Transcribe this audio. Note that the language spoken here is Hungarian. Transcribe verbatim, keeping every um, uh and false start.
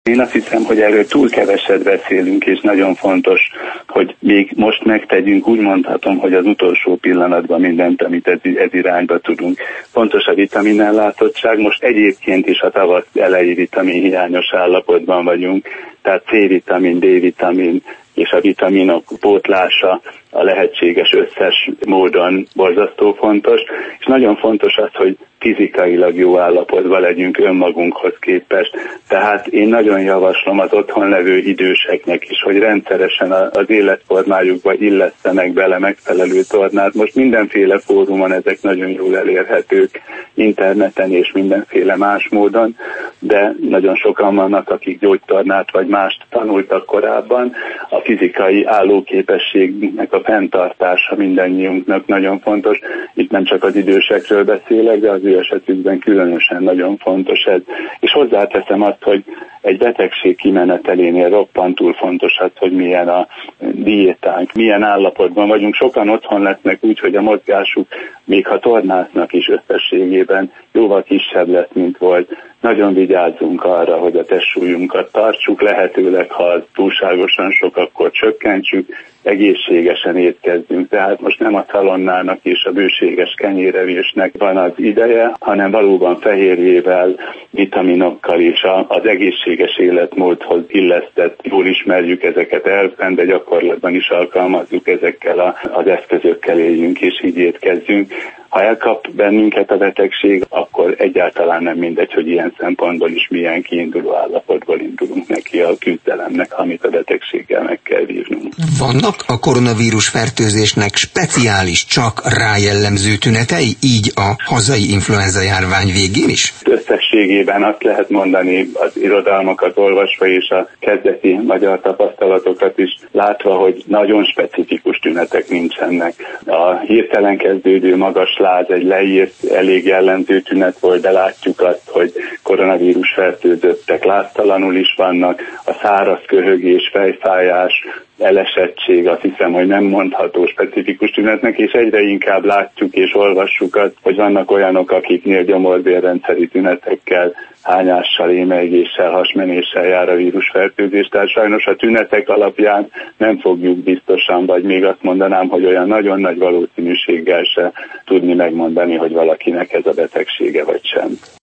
Én azt hiszem, hogy erről túl keveset beszélünk, és nagyon fontos, hogy még most megtegyünk, úgy mondhatom, hogy az utolsó pillanatban mindent, amit ez, ez irányba tudunk. Fontos a vitaminellátottság, most egyébként is a tavasz elejé vitaminhiányos állapotban vagyunk, tehát C-vitamin, D-vitamin és a vitaminok pótlása a lehetséges összes módon borzasztó fontos, és nagyon fontos az, hogy fizikailag jó állapotban legyünk önmagunkhoz képest. Tehát én nagyon javaslom az otthon levő időseknek is, hogy rendszeresen az életformájukba illesztenek bele megfelelő tornát. Most mindenféle fórumon ezek nagyon jól elérhetők, interneten és mindenféle más módon, de nagyon sokan vannak, akik gyógytornát vagy mást tanultak korábban. A fizikai állóképességnek a fenntartása mindannyiunknak nagyon fontos. Itt nem csak az idősekről beszélek, de az ő esetükben különösen nagyon fontos ez. És hozzáteszem azt, hogy egy betegség kimenetelénél roppantul fontos az, hogy milyen a diétánk, milyen állapotban vagyunk. Sokan otthon lesznek úgy, hogy a mozgásuk, még ha tornásznak is összességében jóval kisebb lesz, mint volt. Nagyon vigyázzunk arra, hogy a testsúlyunkat tartsuk, lehetőleg, ha az túlságosan sok, akkor csökkentsük, egészségesen étkezzünk. Tehát most nem a szalonnának és a bőséges kenyérevésnek van az ideje, hanem valóban fehérjével, vitaminokkal és az egészséges életmódhoz illesztett, jól ismerjük ezeket elfent, de gyakorlatban is alkalmazzuk ezekkel az eszközökkel, éljünk és így étkezzünk. Ha elkap bennünket a betegség, akkor egyáltalán nem mindegy, hogy ilyen szempontból is milyen kiinduló állapotból indulunk neki a küzdelemnek, amit a betegséggel meg kell vívnunk. Vannak a koronavírus fertőzésnek speciális, csak rájellemző tünetei, így a hazai influenza járvány végén is? Összességében azt lehet mondani, az irodalmakat olvasva és a kezdeti magyar tapasztalatokat is látva, hogy nagyon specifikus tünetek nincsenek. A hirtelen kezdődő magas láz egy leírt, elég jellemző tünet volt, de látjuk azt, hogy koronavírus fertőzöttek láztalanul is vannak, a száraz köhögés, fejfájás, elesettség, azt hiszem, hogy nem mondható specifikus tünetnek, és egyre inkább látjuk és olvassuk azt, hogy vannak olyanok, akiknél gyomorbélrendszeri tünetekkel, hányással, émelygéssel, hasmenéssel jár a vírusfertőzés, tehát sajnos a tünetek alapján nem fogjuk biztosan, vagy még azt mondanám, hogy olyan nagyon nagy valószínűséggel se tudni megmondani, hogy valakinek ez a betegsége vagy sem.